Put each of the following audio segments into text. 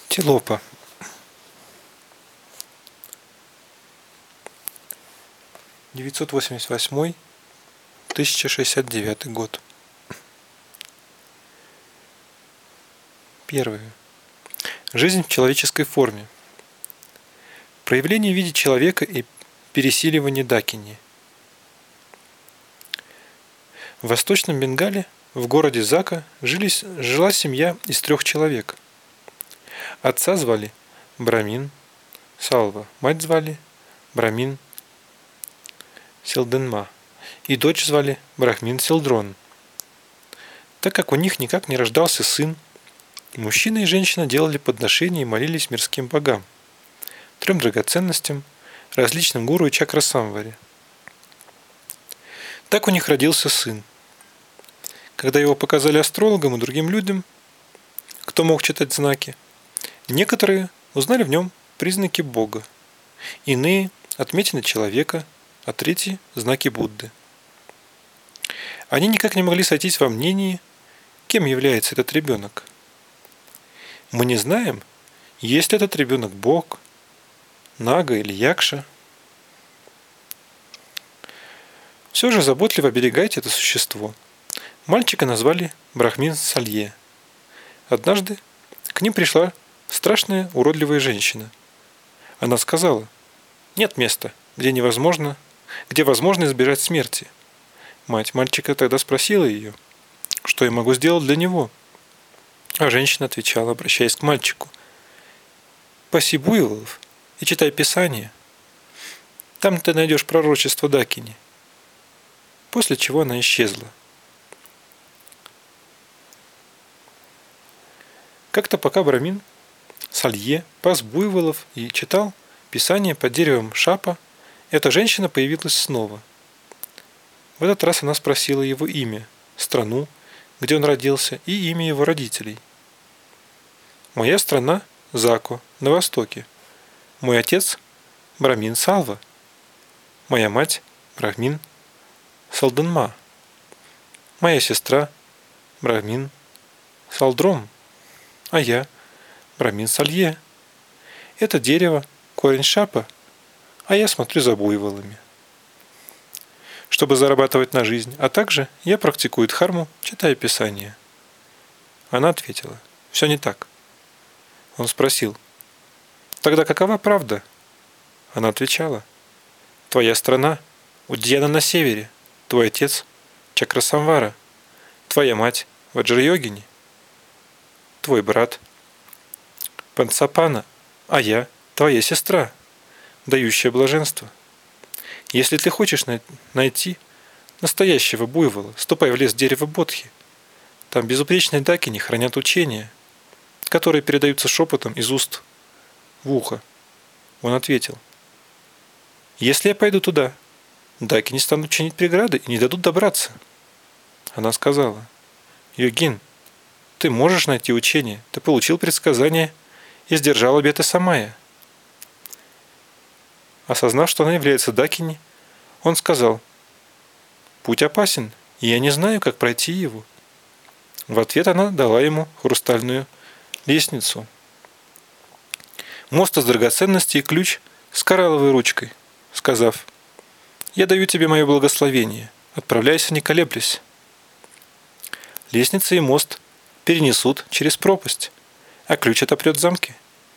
Телопа. 988-1069 год. Первое. Жизнь в человеческой форме. Проявление в виде человека и пересиливание дакини. В Восточном Бенгале, в городе Зака, жила семья из 3 человек. Отца звали Брамин Салва, мать звали Брамин Селденма и дочь звали Брахмин Селдрон. Так как у них никак не рождался сын, мужчина и женщина делали подношения и молились мирским богам, 3 драгоценностям, различным гуру и чакрасамваре. Так у них родился сын. Когда его показали астрологам и другим людям, кто мог читать знаки, некоторые узнали в нем признаки Бога, иные – отметины человека, а третьи – знаки Будды. Они никак не могли сойтись во мнении, кем является этот ребенок. Мы не знаем, есть ли этот ребенок Бог, Нага или Якша. Все же заботливо оберегайте это существо. Мальчика назвали Брахмин Салье. Однажды к ним пришла страшная уродливая женщина. Она сказала: «Нет места, где возможно избежать смерти». Мать мальчика тогда спросила ее, что я могу сделать для него. А женщина отвечала, обращаясь к мальчику: «Паси буйволов и читай Писание. Там ты найдешь пророчество Дакини». После чего она исчезла. Как-то пока Брамин Салье пас буйволов и читал Писание под деревом шапа, эта женщина появилась снова. В этот раз она спросила его имя, страну, где он родился, и имя его родителей. «Моя страна – Зако, на востоке. Мой отец – Брамин Салва. Моя мать – Брахмин Салденма. Моя сестра – Брахмин Салдром. А я – Брамин Салье. Это дерево – корень шапа, а я смотрю за буйволами, чтобы зарабатывать на жизнь, а также я практикую дхарму, читая Писание». Она ответила: «Все не так». Он спросил: «Тогда какова правда?» Она отвечала: «Твоя страна – Удьяна на севере, твой отец – Чакрасамвара, твоя мать – Ваджрайогини, твой брат – Пансапана, а я – твоя сестра, дающая блаженство. Если ты хочешь найти настоящего буйвола, ступай в лес дерева Бодхи. Там безупречные дакини хранят учения, которые передаются шепотом из уст в ухо». Он ответил: «Если я пойду туда, дакини станут чинить преграды и не дадут добраться». Она сказала: «Йогин, ты можешь найти учение, ты получил предсказание и сдержал обеты Самая». Осознав, что она является дакини, он сказал: «Путь опасен, и я не знаю, как пройти его». В ответ она дала ему хрустальную лестницу, мост из драгоценностей и ключ с коралловой ручкой, сказав: «Я даю тебе мое благословение, отправляйся, не колеблясь». Лестница и мост перенесут через пропасть, а ключ отопрет замки.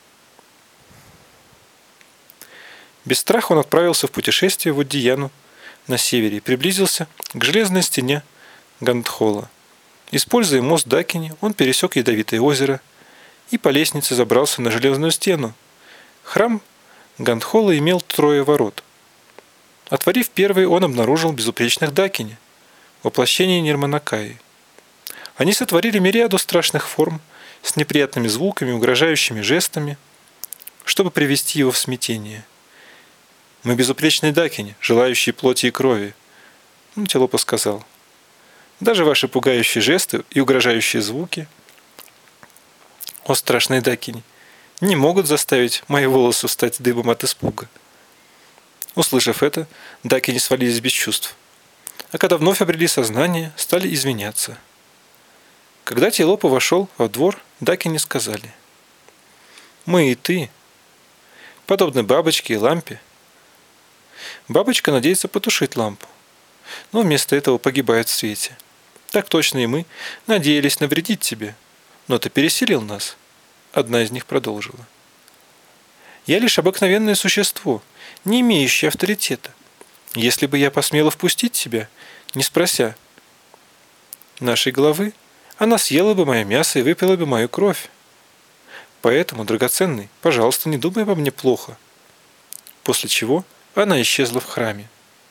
Без страха он отправился в путешествие в Уддияну на севере и приблизился к железной стене Гандхола. Используя мост Дакини, он пересек Ядовитое озеро и по лестнице забрался на железную стену. Храм Гандхола имел 3 ворот. Отворив первый, он обнаружил безупречных Дакини, воплощение Нирманакаи. Они сотворили мириаду страшных форм с неприятными звуками, угрожающими жестами, чтобы привести его в смятение. «Мы безупречные дакини, желающие плоти и крови», — Телопа сказал. «Даже ваши пугающие жесты и угрожающие звуки, о страшные дакини, не могут заставить мои волосы встать дыбом от испуга». Услышав это, дакини свалились без чувств, а когда вновь обрели сознание, стали извиняться. Когда Телопа вошел во двор, дакини сказали: Мы и ты, подобны бабочке и лампе. Бабочка надеется потушить лампу, но вместо этого погибает в свете. Так точно и мы надеялись навредить тебе, но ты пересилил нас. Одна из них продолжила. Я лишь обыкновенное существо, не имеющее авторитета. Если бы я посмела впустить тебя, не спрося нашей головы, она съела бы мое мясо и выпила бы мою кровь. Поэтому, драгоценный, пожалуйста, не думай обо мне плохо. После чего она исчезла в храме.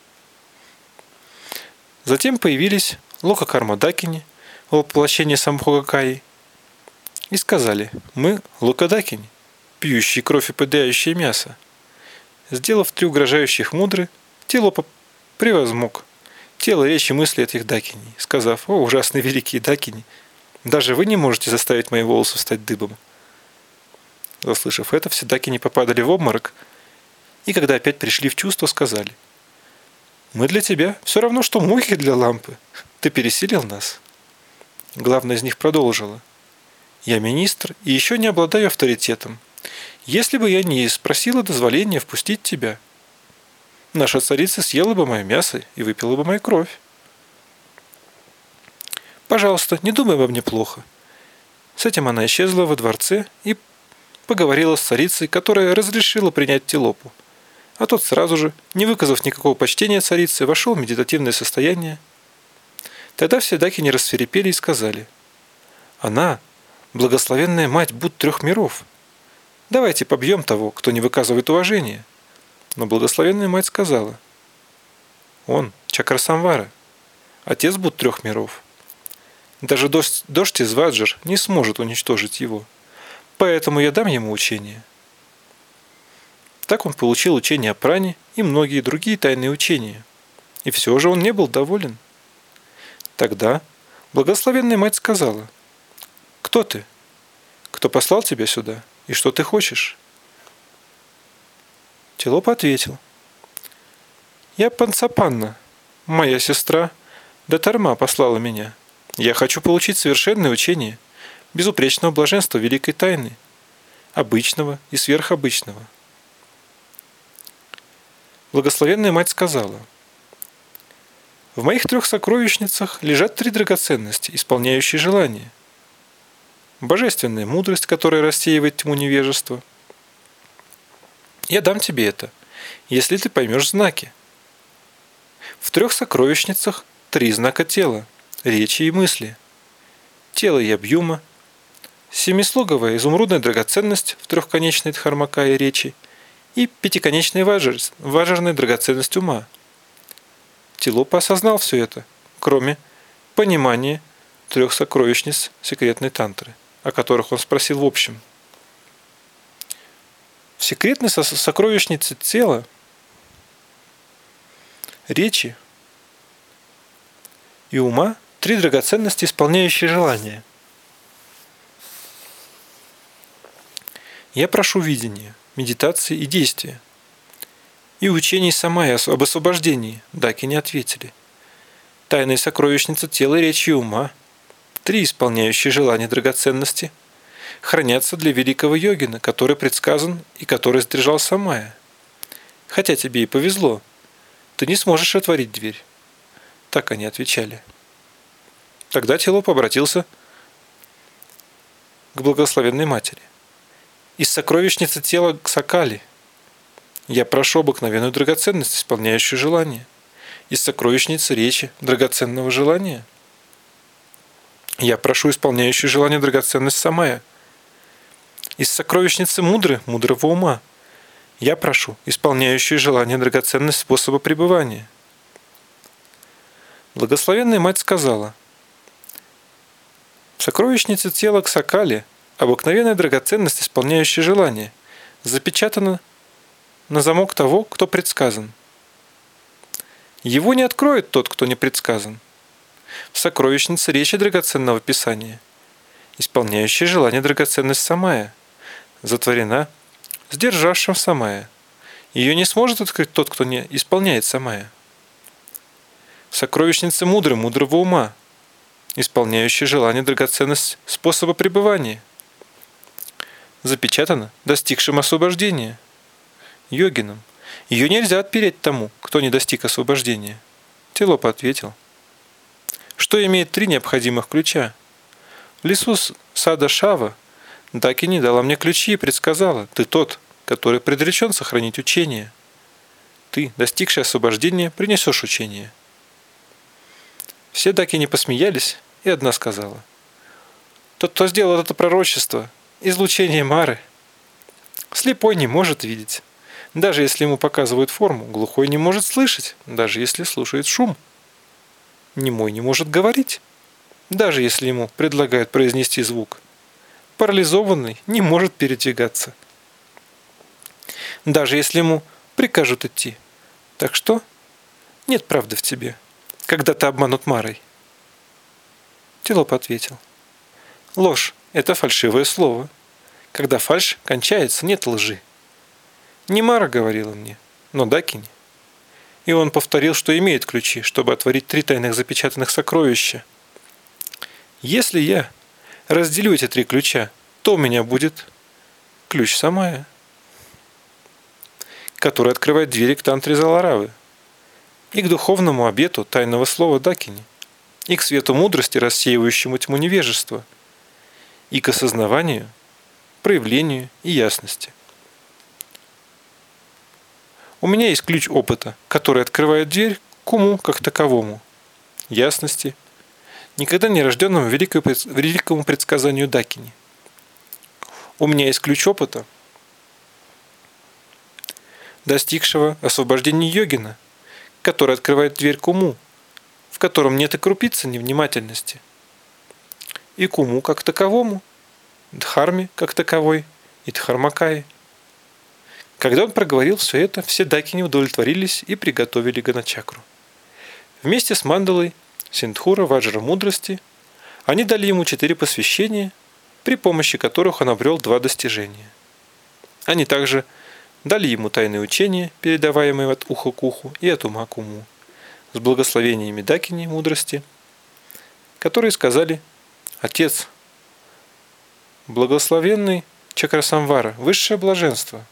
Затем появились Лока Кармадакини, воплощение Самбхогакаи, и сказали: мы Локадакини, пьющие кровь и поедающие мясо. Сделав 3 угрожающих мудры, Тилопа превозмог тело, речи, мысли этих дакиней, сказав: о, ужасные великие дакини, даже вы не можете заставить мои волосы встать дыбом. Заслышав это, все дакини попадали в обморок, и когда опять пришли в чувство, сказали: мы для тебя все равно, что мухи для лампы. Ты пересилил нас. Главная из них продолжила: я министр и еще не обладаю авторитетом. Если бы я не спросила дозволения впустить тебя, наша царица съела бы мое мясо и выпила бы мою кровь. Пожалуйста, не думай обо мне плохо. С этим она исчезла во дворце и поговорила с царицей, которая разрешила принять Тилопу. А тот сразу же, не выказав никакого почтения царице, вошел в медитативное состояние. Тогда все дакини рассвирепели и сказали: она, благословенная мать Будд 3 миров. Давайте побьем того, кто не выказывает уважения. Но благословенная мать сказала: он Чакрасамвара, отец Будд 3 миров. Даже дождь из Ваджр не сможет уничтожить его. Поэтому я дам ему учение. Так он получил учение о пране и многие другие тайные учения. И все же он не был доволен. Тогда благословенная мать сказала: кто ты? Кто послал тебя сюда? И что ты хочешь? Тилопа ответил: я Пансапанна, моя сестра Датарма послала меня. Я хочу получить совершенное учение, безупречного блаженства великой тайны, обычного и сверхобычного. Благословенная мать сказала: в моих 3 сокровищницах лежат 3 драгоценности, исполняющие желания. Божественная мудрость, которая рассеивает тьму невежества. Я дам тебе это, если ты поймешь знаки. В 3 сокровищницах 3 знака тела, речи и мысли. Тело Ябьюма, 7-слоговая изумрудная драгоценность в 3-конечной Дхармакае речи и 5-конечная важерная драгоценность ума. Тилопа осознал все это, кроме понимания 3 сокровищниц секретной тантры, о которых он спросил в общем. В секретной сокровищнице тела, речи и ума 3 драгоценности, исполняющие желания. Я прошу видения, медитации и действия. И учений Самая об освобождении дакини ответили: тайные сокровищницы тела, речи и ума, 3 исполняющие желания драгоценности, хранятся для великого йогина, который предсказан и который сдержал Самая. Хотя тебе и повезло, ты не сможешь отворить дверь. Так они отвечали. Тогда Тилопа обратился к благословенной матери: из сокровищницы тела к Сакали я прошу обыкновенную драгоценность, исполняющую желание. Из сокровищницы речи драгоценного желания я прошу исполняющую желание драгоценность Самая. Из сокровищницы мудрого ума я прошу исполняющую желание драгоценность способа пребывания. Благословенная мать сказала: в сокровищнице тела к Сакали обыкновенная драгоценность, исполняющая желание, запечатана на замок того, кто предсказан. Его не откроет тот, кто не предсказан. В сокровищнице речи драгоценного писания, исполняющая желание драгоценность Самая, затворена сдержавшим Самая. Ее не сможет открыть тот, кто не исполняет Самая. В сокровищнице мудрого ума, исполняющая желание драгоценность способа пребывания. запечатана достигшим освобождения, йогином. Ее нельзя отпереть тому, кто не достиг освобождения. Тилопа ответил. Что имеет 3 необходимых ключа? В лесу сада Шава Дакини дала мне ключи и предсказала: ты тот, который предречен сохранить учение. Ты, достигший освобождения, принесешь учение. Все Дакини посмеялись, и одна сказала: тот, кто сделал это пророчество, излучение Мары. Слепой не может видеть, даже если ему показывают форму. Глухой не может слышать, даже если слушает шум. Немой не может говорить, даже если ему предлагают произнести звук. Парализованный не может передвигаться, даже если ему прикажут идти. Так что нет правды в тебе, когда ты обманут Марой. Тилопа ответил. Ложь – это фальшивое слово. Когда фальшь кончается, нет лжи. Не Мара говорила мне, но Дакини. И он повторил, что имеет ключи, чтобы отворить 3 тайных запечатанных сокровища. Если я разделю эти 3 ключа, то у меня будет ключ Самая, который открывает двери к тантре Заларавы, и к духовному обету тайного слова Дакини, и к свету мудрости, рассеивающему тьму невежества, и к осознаванию, проявлению и ясности. У меня есть ключ опыта, который открывает дверь к уму как таковому, ясности, никогда не рожденному великому предсказанию Дакини. У меня есть ключ опыта, достигшего освобождения йогина, который открывает дверь к уму, в котором нет и крупицы невнимательности, и к уму как таковому, дхарме как таковой и дхармакае. Когда он проговорил все это, все дакини удовлетворились и приготовили ганачакру. Вместе с мандалой Синдхура Ваджра мудрости они дали ему 4 посвящения, при помощи которых он обрел 2 достижения. Они также дали ему тайные учения, передаваемые от уха к уху и от ума к уму, с благословениями дакини мудрости, которые сказали: «Отец, благословенный Чакрасамвара, высшее блаженство».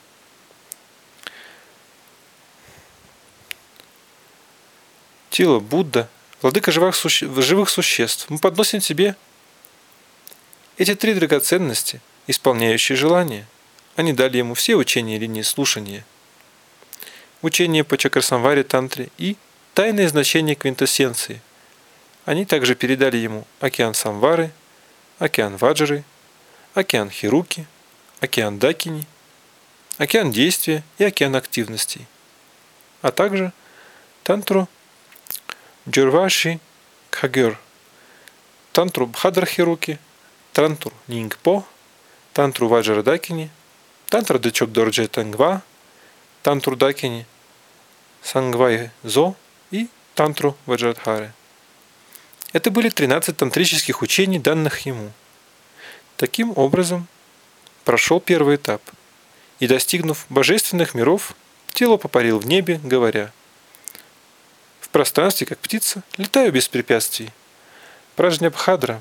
Тила, Будда, владыка живых существ, мы подносим тебе эти 3 драгоценности, исполняющие желания. Они дали ему все учения линии слушания, учение по Чакрасамваре Тантре и тайное значение квинтэссенции. Они также передали ему океан Самвары, океан Ваджры, океан Хируки, океан Дакини, океан действия и океан активностей, а также тантру Джурваши Кхагер, тантру Бхадрахируки, тантру Нингпо, тантру Ваджра Дакини, тантру Дечок Дорджи Тангва, тантру Дакини, Сангвай Зо и тантру Ваджрадхары. Это были 13 тантрических учений, данных ему. Таким образом, прошел первый этап, и, достигнув божественных миров, Тилопа парил в небе, говоря: «В пространстве, как птица, летаю без препятствий. Пражнябхадра.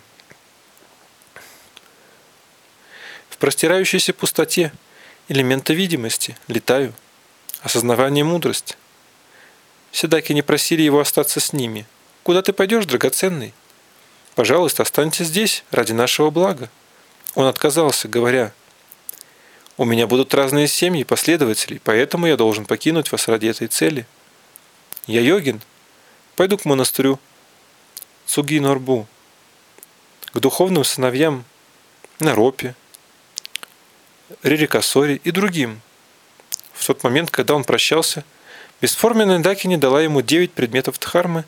В простирающейся пустоте элемента видимости летаю. Осознавание мудрость». Все дакини просили его остаться с ними. «Куда ты пойдешь, драгоценный? Пожалуйста, останься здесь, ради нашего блага». Он отказался, говоря: «У меня будут разные семьи последователей, поэтому я должен покинуть вас ради этой цели. Я йогин, пойду к монастырю Цуги-Норбу, к духовным сыновьям Наропе, Рерикасори и другим». В тот момент, когда он прощался, бесформенная дакини дала ему 9 предметов дхармы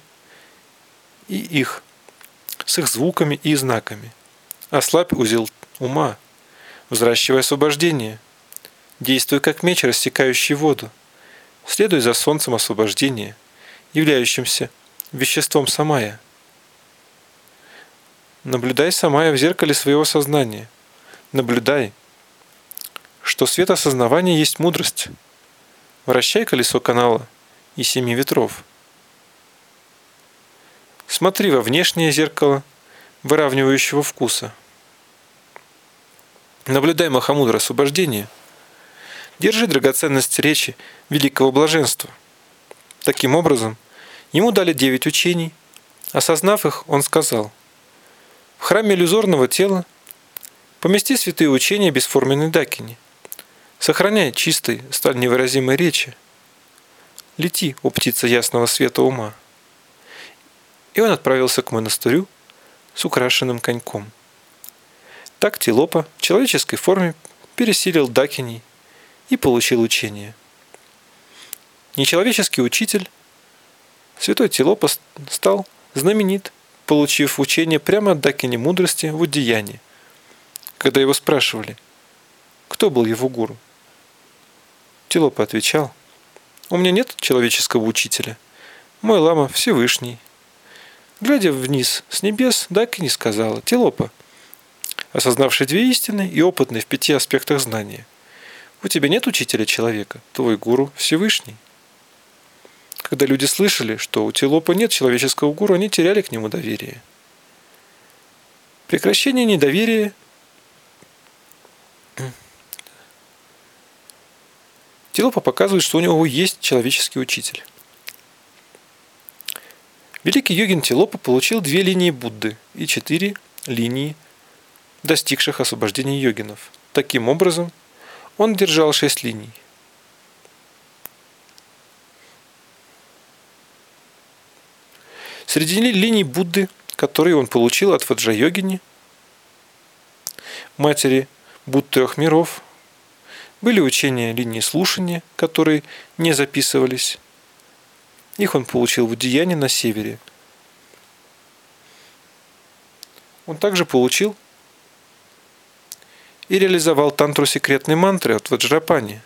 с их звуками и знаками. «Ослабь узел ума, взращивай освобождение. Действуй как меч, рассекающий воду. Следуй за солнцем освобождения, являющимся веществом самая. Наблюдай самая в зеркале своего сознания. Наблюдай, что свет осознавания есть мудрость. Вращай колесо канала и 7 ветров. Смотри во внешнее зеркало выравнивающего вкуса. Наблюдай Махамудра освобождения, держи драгоценность речи великого блаженства. Таким образом, ему дали 9 учений. Осознав их, он сказал: в храме иллюзорного тела помести святые учения бесформенной Дакини. Сохраняй чистой, столь невыразимой речи. Лети, о птица ясного света ума. И он отправился к монастырю с украшенным коньком. Так Тилопа в человеческой форме пересилил Дакини и получил учение. Нечеловеческий учитель, святой Тилопа, стал знаменит, получив учение прямо от Дакини мудрости в Уддияне, когда его спрашивали, кто был его гуру. Тилопа отвечал: у меня нет человеческого учителя, мой лама Всевышний. Глядя вниз с небес, Дакини сказала: Тилопа, осознавший 2 истины и опытный в 5 аспектах знания, у тебя нет учителя человека, твой гуру Всевышний. Когда люди слышали, что у Тилопа нет человеческого гуру, они теряли к нему доверие. Прекращение недоверия Тилопа показывает, что у него есть человеческий учитель. Великий йогин Тилопа получил 2 линии Будды и 4 линии достигших освобождения йогинов. Таким образом, он держал 6 линий. Среди линий Будды, которые он получил от Ваджрайогини, матери Будд 3 миров, были учения линии слушания, которые не записывались. Их он получил в Уддияне на севере. Он также получил и реализовал тантру секретной мантры от Ваджрапани.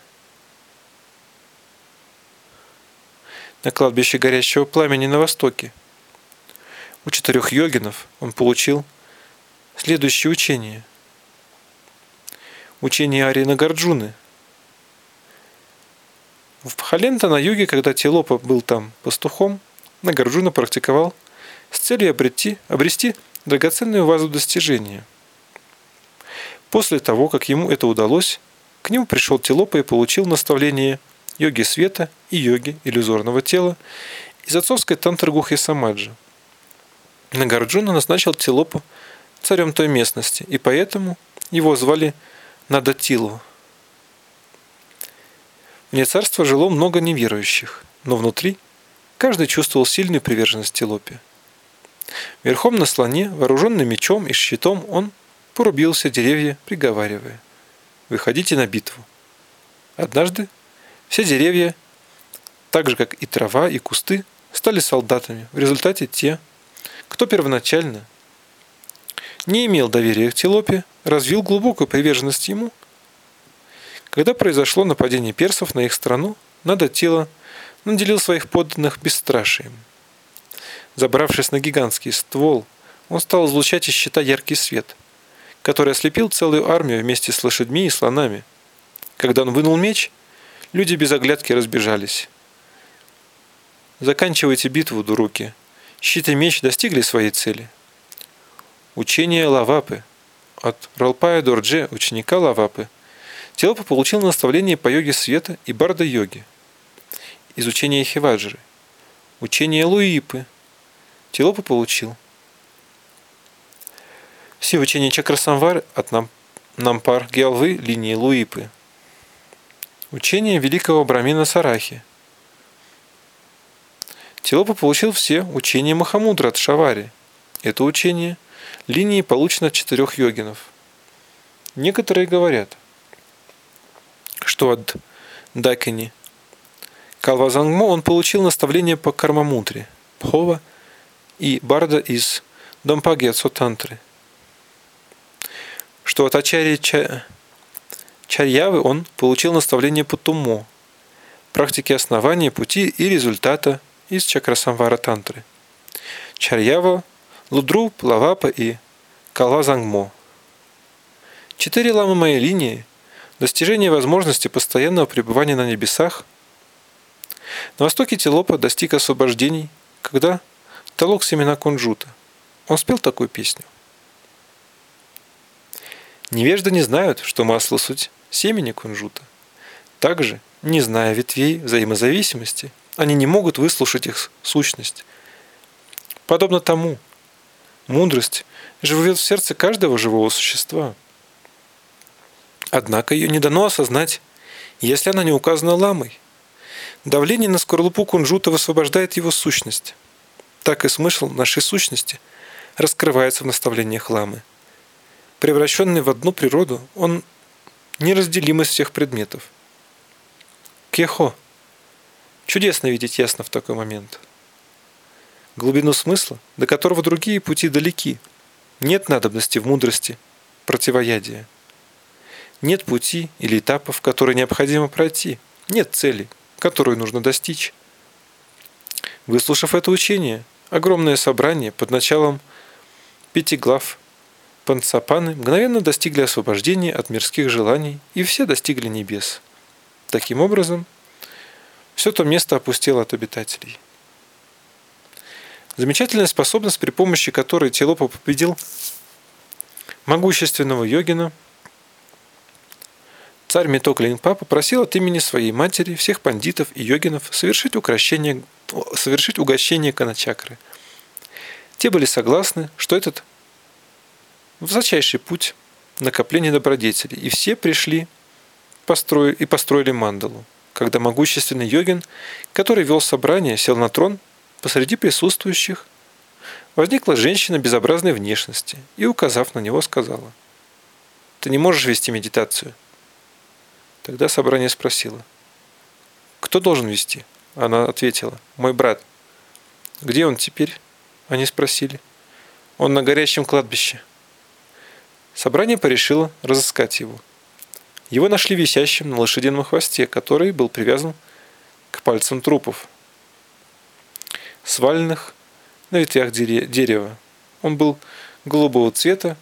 На кладбище горящего пламени на востоке. У 4 йогинов он получил следующее учение. Учение Арии Нагарджуны. В Бхалента на юге, когда Тилопа был там пастухом, Нагарджуна практиковал с целью обрести драгоценную вазу достижения. После того, как ему это удалось, к нему пришел Тилопа и получил наставление йоги света и йоги иллюзорного тела из отцовской тантры Гухи Самаджи. Нагарджуна назначил Тилопу царем той местности, и поэтому его звали Надатилу. Вне царства жило много неверующих, но внутри каждый чувствовал сильную приверженность Тилопе. Верхом на слоне, вооруженный мечом и щитом, он порубил все деревья, приговаривая: «Выходите на битву». Однажды все деревья, так же как и трава и кусты, стали солдатами. В результате те, кто первоначально не имел доверия к Тилопе, развил глубокую приверженность ему. Когда произошло нападение персов на их страну, Надатила наделил своих подданных бесстрашием. Забравшись на гигантский ствол, он стал излучать из щита яркий свет, который ослепил целую армию вместе с лошадьми и слонами. Когда он вынул меч, люди без оглядки разбежались. Заканчивайте битву, дуруки. Щит и меч достигли своей цели. Учение Лавапы. От Ралпая Дордже, ученика Лавапы, Тилопа получил наставление по йоге света и барда-йоге. Из учения Хиваджры. Учение Луипы. Тилопа получил все учения Чакрасамвары от Нампар Гьялвы линии Луипы. Учение великого брамина Сарахи. Тилопа получил все учения Махамудра от Шавари. Это учение линии получено от 4 йогинов. Некоторые говорят, что от Дакини Калвазангмо он получил наставление по Кармамудре, Пхова и Барда из Дампагьятсо Тантры, что от Ачарьи Чарьявы он получил наставление по Тумо, практике основания пути и результата из Чакрасамвара Тантры, Чарьява, Лудруп, Лавапа и Калвазангмо. 4 ламы моей линии – достижение возможности постоянного пребывания на небесах. На востоке Тилопа достиг освобождений, когда толок семена кунжута. Он спел такую песню. Невежды не знают, что масло – суть семени кунжута. Также, не зная ветвей взаимозависимости, они не могут выслушать их сущность. Подобно тому, мудрость живет в сердце каждого живого существа. Однако ее не дано осознать, если она не указана ламой. Давление на скорлупу кунжута высвобождает его сущность. Так и смысл нашей сущности раскрывается в наставлениях ламы. Превращенный в одну природу, он неразделим из всех предметов. Кехо. Чудесно видеть ясно в такой момент. Глубину смысла, до которого другие пути далеки. Нет надобности в мудрости противоядия. Нет пути или этапов, которые необходимо пройти. Нет цели, которую нужно достичь. Выслушав это учение, огромное собрание под началом 5 глав Панцапаны мгновенно достигли освобождения от мирских желаний, и все достигли небес. Таким образом, все то место опустело от обитателей. Замечательная способность, при помощи которой Тилопа победил могущественного йогина, царь Метоклинпа попросил от имени своей матери всех пандитов и йогинов совершить угощение Каначакры. Те были согласны, что этот высочайший путь накопления добродетелей, и все пришли и построили мандалу. Когда могущественный йогин, который вел собрание, сел на трон, посреди присутствующих возникла женщина безобразной внешности и, указав на него, сказала: «Ты не можешь вести медитацию». Тогда собрание спросило: «Кто должен вести?» Она ответила: «Мой брат». «Где он теперь?» Они спросили. «Он на горящем кладбище». Собрание порешило разыскать его. Его нашли висящим на лошадином хвосте, который был привязан к пальцам трупов, сваленных на ветвях дерева. Он был голубого цвета,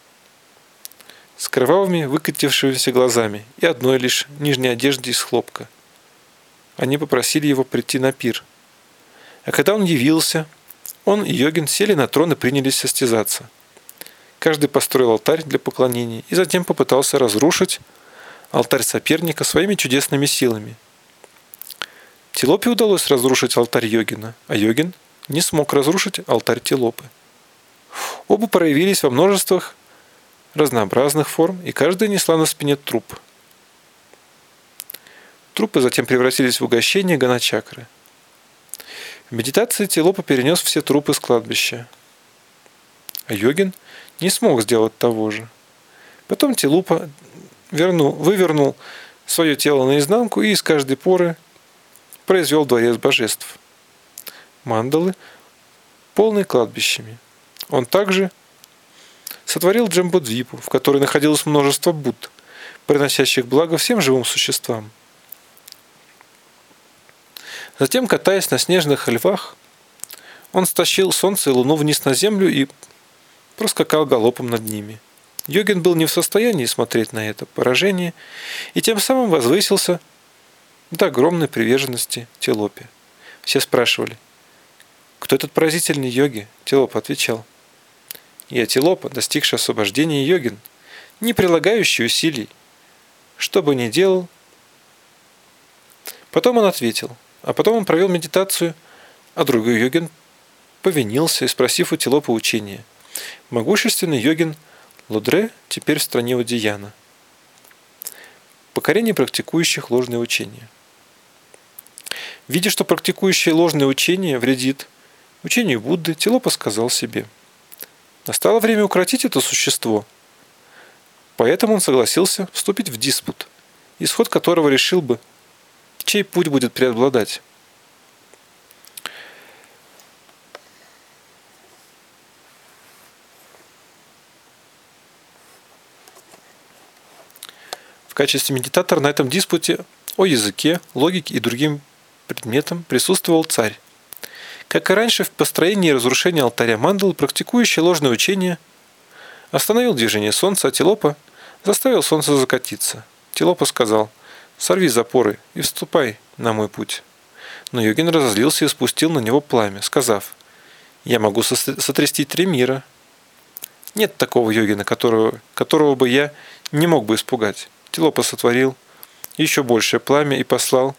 с кровавыми выкатившимися глазами и одной лишь нижней одежде из хлопка. Они попросили его прийти на пир. А когда он явился, он и йогин сели на трон и принялись состязаться. Каждый построил алтарь для поклонения и затем попытался разрушить алтарь соперника своими чудесными силами. Тилопе удалось разрушить алтарь йогина, а йогин не смог разрушить алтарь Тилопы. Оба проявились во множествах разнообразных форм, и каждая несла на спине труп. Трупы затем превратились в угощение Ганачакры. В медитации Тилопа перенес все трупы с кладбища, а йогин не смог сделать того же. Потом Тилопа вывернул свое тело наизнанку и из каждой поры произвел дворец божеств. Мандалы, полные кладбищами. Он также сотворил Джамбудвипу, в которой находилось множество Будд, приносящих благо всем живым существам. Затем, катаясь на снежных львах, он стащил солнце и луну вниз на землю и проскакал галопом над ними. Йогин был не в состоянии смотреть на это поражение и тем самым возвысился до огромной приверженности Тилопе. Все спрашивали: «Кто этот поразительный йоги?» Тилопа отвечал: «Я Тилопа, достигший освобождения йогин, не прилагающий усилий, что бы ни делал». Потом он ответил, а потом он провел медитацию, а другой йогин повинился, и спросив у Тилопы учения. Могущественный йогин Лудре теперь в стране Удияна. Покорение практикующих ложные учения. Видя, что практикующее ложное учение вредит учению Будды, Тилопа сказал себе: настало время укротить это существо. Поэтому он согласился вступить в диспут, исход которого решил бы, чей путь будет преобладать. В качестве медитатора на этом диспуте о языке, логике и другим предметам присутствовал царь. Как и раньше, в построении и разрушении алтаря мандалы практикующий ложное учение остановил движение солнца, а Тилопа заставил солнце закатиться. Тилопа сказал: «Сорви запоры и вступай на мой путь». Но йогин разозлился и спустил на него пламя, сказав: «Я могу сотрясти 3 мира». Нет такого йогина, которого бы я не мог бы испугать. Тилопа сотворил еще большее пламя и послал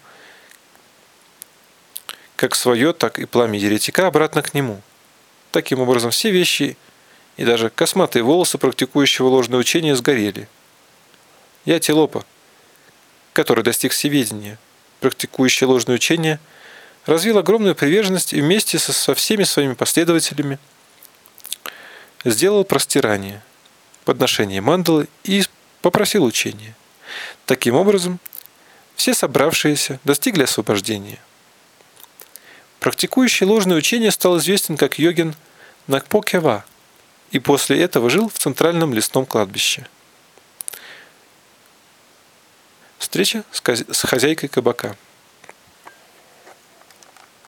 как свое, так и пламя еретика обратно к нему. Таким образом, все вещи и даже косматые волосы практикующего ложное учение сгорели. Я Тилопа, который достиг всеведения, практикующий ложное учение, развил огромную приверженность и вместе со всеми своими последователями сделал простирание, подношение мандалы и попросил учения. Таким образом, все собравшиеся достигли освобождения. Практикующий ложное учение стал известен как йогин Нагпо-Кева и после этого жил в центральном лесном кладбище. Встреча с хозяйкой кабака.